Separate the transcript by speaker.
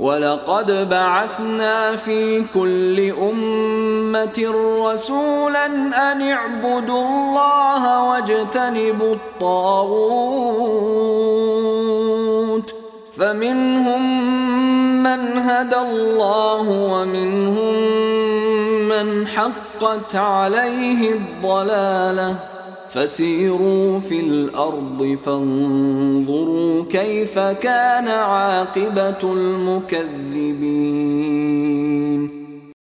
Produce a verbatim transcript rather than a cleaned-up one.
Speaker 1: وَلَقَدْ بَعَثْنَا فِي كُلِّ أُمَّةٍ رَّسُولًا أَنِ اعْبُدُوا اللَّهَ وَاجْتَنِبُوا الطَّاغُوتَ فَمِنْهُم مَّنْ هَدَى اللَّهُ وَمِنْهُم مَّنْ حَقَّتْ عَلَيْهِ الضَّلَالَةُ فَسِيرُوا فِي الْأَرْضِ فَانظُرُوا كَيْفَ كَانَ عَاقِبَةُ الْمُكَذِّبِينَ